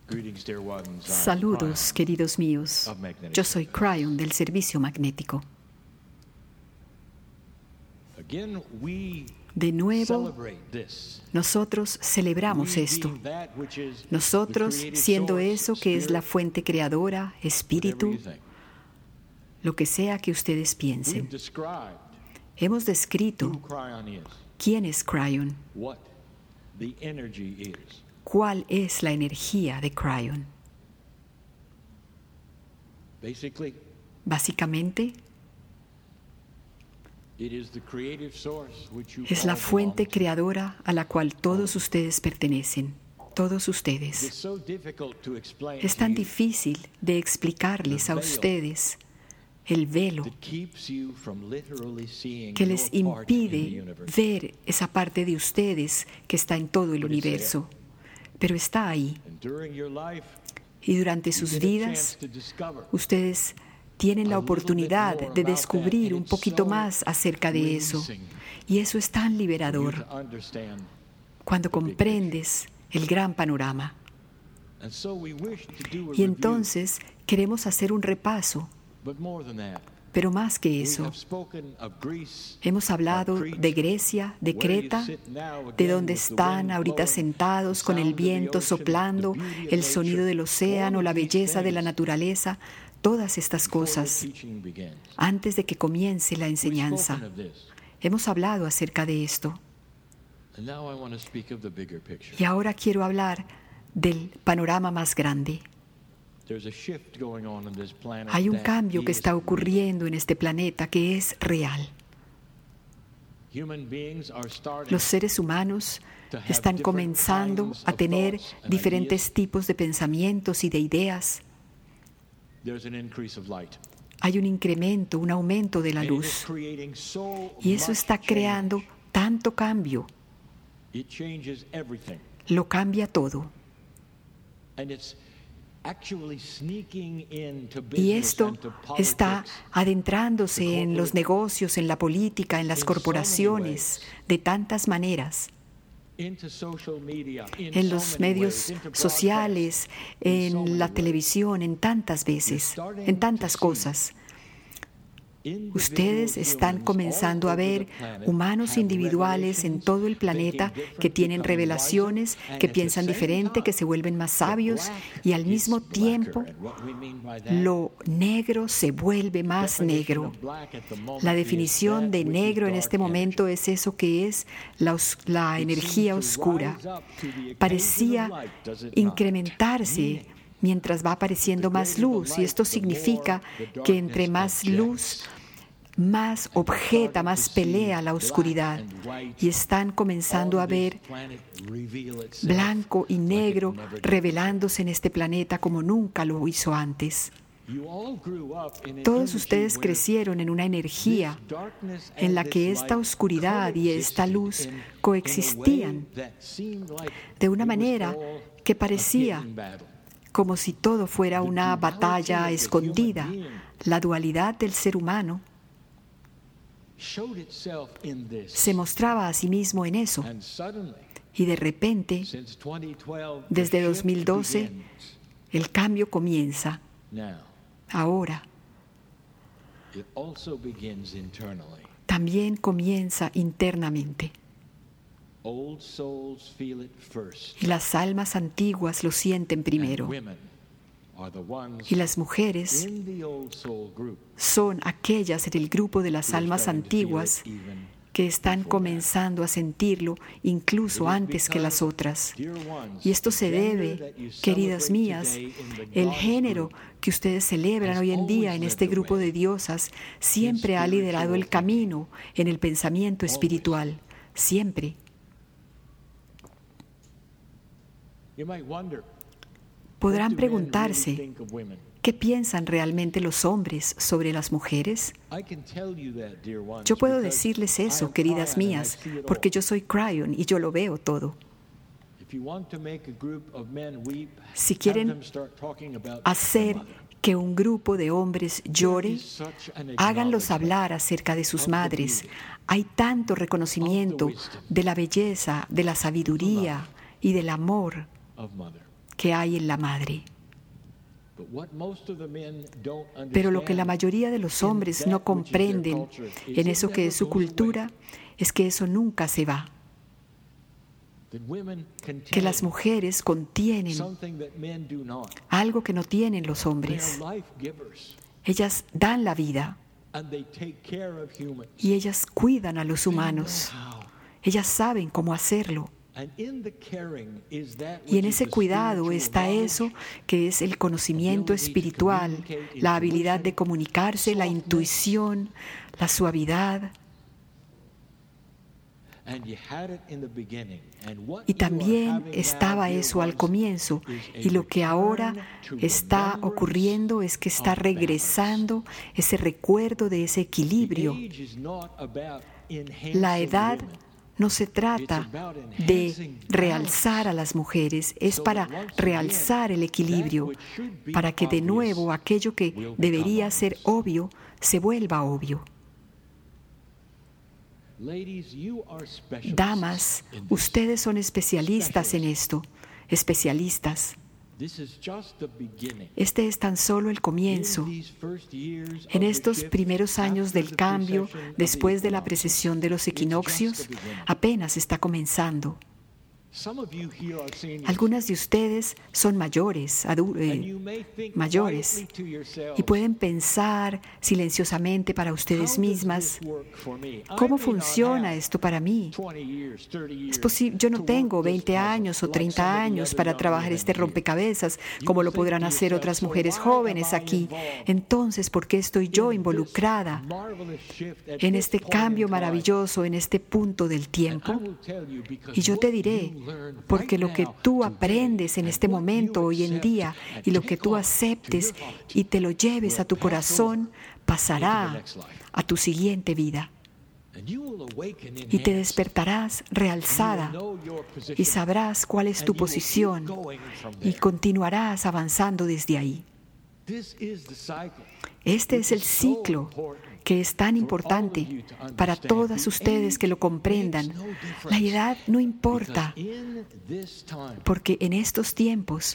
Saludos, queridos míos. Yo soy Cryon del Servicio Magnético. De nuevo, nosotros celebramos esto. Nosotros, siendo eso que es la fuente creadora, espíritu, lo que sea que ustedes piensen. Hemos descrito quién es Cryon, cuál es la energía de Cryon. Básicamente, es la fuente creadora a la cual todos ustedes pertenecen, todos ustedes. Es tan difícil de explicarles a ustedes el velo que les impide ver esa parte de ustedes que está en todo el universo, pero está ahí. Y durante sus vidas, ustedes tienen la oportunidad de descubrir un poquito más acerca de eso. Y eso es tan liberador cuando comprendes el gran panorama. Y entonces queremos hacer un repaso. Pero más que eso, hemos hablado de Grecia, de Creta, de donde están ahorita sentados con el viento soplando, el sonido del océano, la belleza de la naturaleza, todas estas cosas, antes de que comience la enseñanza. Hemos hablado acerca de esto. Y ahora quiero hablar del panorama más grande. Hay un cambio que está ocurriendo en este planeta que es real. Los seres humanos están comenzando a tener diferentes tipos de pensamientos y de ideas. Hay un incremento, un aumento de la luz. Y eso está creando tanto cambio. Lo cambia todo. Y esto está adentrándose en los negocios, en la política, en las corporaciones, de tantas maneras. En los medios sociales, en la televisión, en tantas veces, en tantas cosas. Ustedes están comenzando a ver humanos individuales en todo el planeta que tienen revelaciones, que piensan diferente, que se vuelven más sabios y al mismo tiempo lo negro se vuelve más negro. La definición de negro en este momento es eso que es la energía oscura. Parecía incrementarse mientras va apareciendo más luz, y esto significa que entre más luz, más objeta, más pelea la oscuridad, y están comenzando a ver blanco y negro revelándose en este planeta como nunca lo hizo antes. Todos ustedes crecieron en una energía en la que esta oscuridad y esta luz coexistían de una manera que parecía como si todo fuera una batalla escondida. La dualidad del ser humano se mostraba a sí mismo en eso. Y de repente, desde 2012, el cambio comienza. Ahora, también comienza internamente. Y las almas antiguas lo sienten primero. Y las mujeres son aquellas en el grupo de las almas antiguas que están comenzando a sentirlo incluso antes que las otras. Y esto se debe, queridas mías, el género que ustedes celebran hoy en día en este grupo de diosas siempre ha liderado el camino en el pensamiento espiritual. Siempre. Podrán preguntarse, ¿qué piensan realmente los hombres sobre las mujeres? Yo puedo decirles eso, queridas mías, porque yo soy Cryon y yo lo veo todo. Si quieren hacer que un grupo de hombres llore, háganlos hablar acerca de sus madres. Hay tanto reconocimiento de la belleza, de la sabiduría y del amor que hay en la madre. Pero lo que la mayoría de los hombres no comprenden en eso que es su cultura es que eso nunca se va. Que las mujeres contienen algo que no tienen los hombres. Ellas dan la vida y ellas cuidan a los humanos. Ellas saben cómo hacerlo. Y en ese cuidado está eso que es el conocimiento espiritual, la habilidad de comunicarse, la intuición, la suavidad. Y también estaba eso al comienzo. Y lo que ahora está ocurriendo es que está regresando ese recuerdo de ese equilibrio. La edad no se trata de realzar a las mujeres, es para realzar el equilibrio, para que de nuevo aquello que debería ser obvio se vuelva obvio. Damas, ustedes son especialistas en esto, especialistas. Este es tan solo el comienzo. En estos primeros años del cambio, después de la precesión de los equinoccios, apenas está comenzando. Algunas de ustedes son mayores, y pueden pensar silenciosamente para ustedes mismas, ¿cómo funciona esto para mí? Es posible, yo no tengo 20 años o 30 años para trabajar este rompecabezas, como lo podrán hacer otras mujeres jóvenes aquí. Entonces, ¿por qué estoy yo involucrada en este cambio maravilloso, en este punto del tiempo? Y yo te diré, porque lo que tú aprendes en este momento, hoy en día, y lo que tú aceptes y te lo lleves a tu corazón, pasará a tu siguiente vida. Y te despertarás realzada y sabrás cuál es tu posición y continuarás avanzando desde ahí. Este es el ciclo que es tan importante para todas ustedes que lo comprendan. La edad no importa, porque en estos tiempos,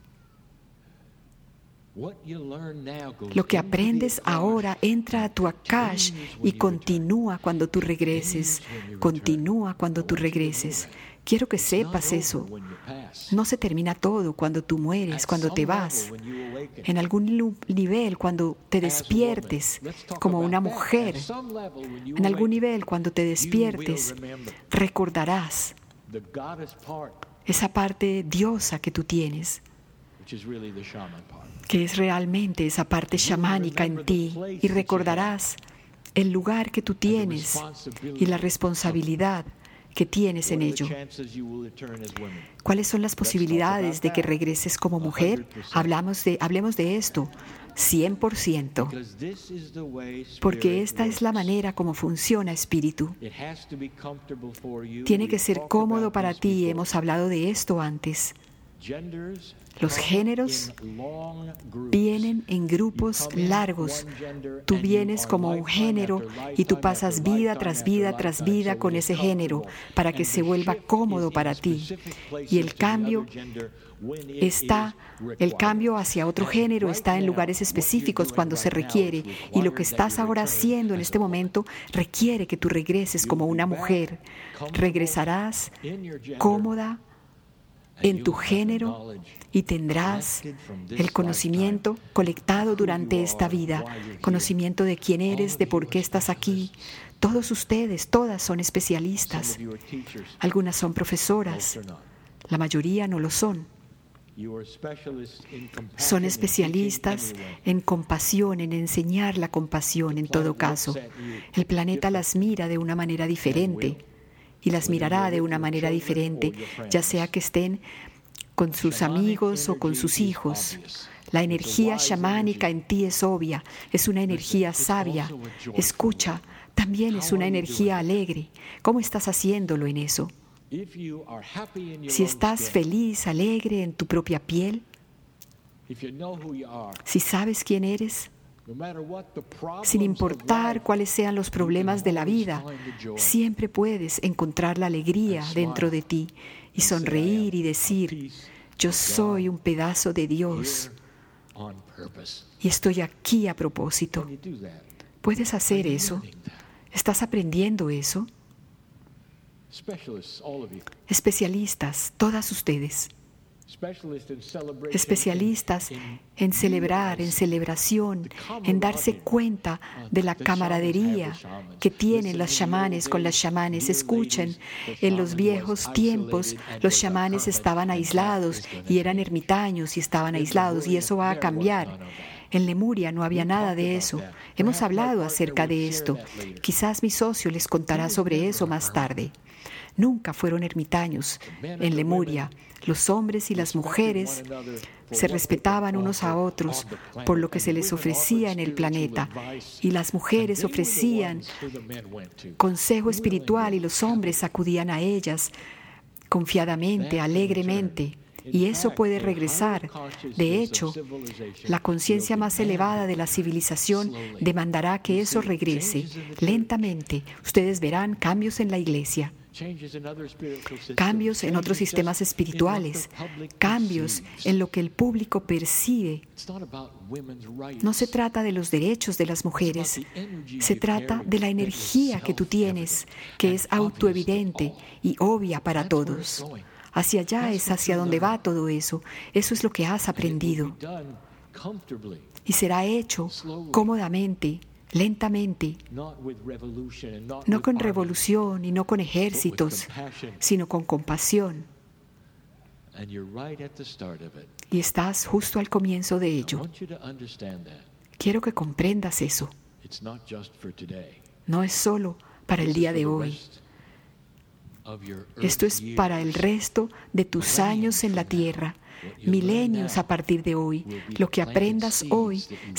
lo que aprendes ahora entra a tu Akash y continúa cuando tú regreses. Continúa cuando tú regreses. Quiero que sepas eso. No se termina todo cuando tú mueres, cuando te vas. En algún nivel, cuando te despiertes como una mujer, en algún nivel, cuando te despiertes, recordarás esa parte diosa que tú tienes, que es realmente esa parte chamánica en ti, y recordarás el lugar que tú tienes y la responsabilidad que tienes en ello. ¿Cuáles son las posibilidades de que regreses como mujer? Hablemos de esto 100%, porque esta es la manera como funciona espíritu. Tiene que ser cómodo para ti. Hemos hablado de esto antes. Los géneros vienen en grupos largos. Tú vienes como un género y tú pasas vida tras vida tras vida con ese género para que se vuelva cómodo para ti. Y el cambio hacia otro género está en lugares específicos cuando se requiere. Y lo que estás ahora haciendo en este momento requiere que tú regreses como una mujer. Regresarás cómoda en tu género y tendrás el conocimiento colectado durante esta vida, conocimiento de quién eres, de por qué estás aquí. Todos ustedes, todas son especialistas. Algunas son profesoras, la mayoría no lo son. Son especialistas en compasión, en enseñar la compasión en todo caso. El planeta las mira de una manera diferente. Y las mirará de una manera diferente, ya sea que estén con sus amigos o con sus hijos. La energía chamánica en ti es obvia, es una energía sabia. Escucha, también es una energía alegre. ¿Cómo estás haciéndolo en eso? Si estás feliz, alegre en tu propia piel, si sabes quién eres, sin importar cuáles sean los problemas de la vida, siempre puedes encontrar la alegría dentro de ti y sonreír y decir, Yo soy un pedazo de Dios y estoy aquí a propósito. ¿Puedes hacer eso? ¿Estás aprendiendo eso? Especialistas, todas ustedes. Especialistas en celebrar, en celebración, en darse cuenta de la camaradería que tienen los chamanes con las chamanes. Escuchen, en los viejos tiempos los chamanes estaban aislados y eran ermitaños y estaban aislados, y eso va a cambiar. En Lemuria no había nada de eso. Hemos hablado acerca de esto. Quizás mi socio les contará sobre eso más tarde. Nunca fueron ermitaños en Lemuria. Los hombres y las mujeres se respetaban unos a otros por lo que se les ofrecía en el planeta. Y las mujeres ofrecían consejo espiritual y los hombres acudían a ellas confiadamente, alegremente. Y eso puede regresar. De hecho, la conciencia más elevada de la civilización demandará que eso regrese lentamente. Ustedes verán cambios en la iglesia, cambios en otros sistemas espirituales, cambios en lo que el público percibe. No se trata de los derechos de las mujeres, se trata de la energía que tú tienes, que es autoevidente y obvia para todos. Hacia allá es hacia donde va todo eso. Eso es lo que has aprendido. Y será hecho cómodamente, lentamente, no con revolución y no con ejércitos, sino con compasión. Y estás justo al comienzo de ello. Quiero que comprendas eso. No es solo para el día de hoy. Esto es para el resto de tus años en la tierra, milenios a partir de hoy. Lo que aprendas hoy